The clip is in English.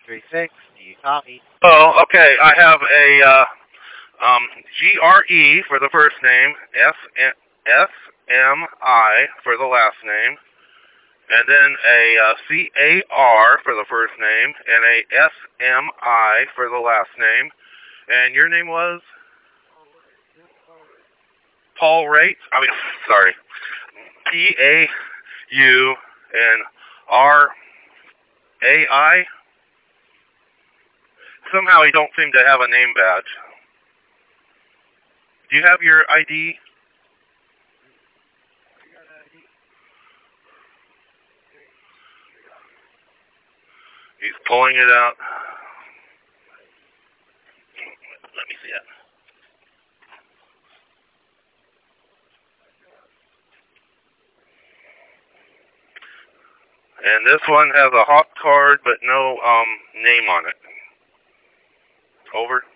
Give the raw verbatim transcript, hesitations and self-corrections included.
three six. Do you copy? Oh, okay. I have a uh, um, G R E for the first name, S M I for the last name, and then a uh, C A R for the first name, and a S M I for the last name. And your name was? Paul Raitt? I mean, sorry. P A U and R A I? Somehow you don't seem to have a name badge. Do you have your I D? He's pulling it out. Let me see it. And this one has a hop card, but no um name on it. Over.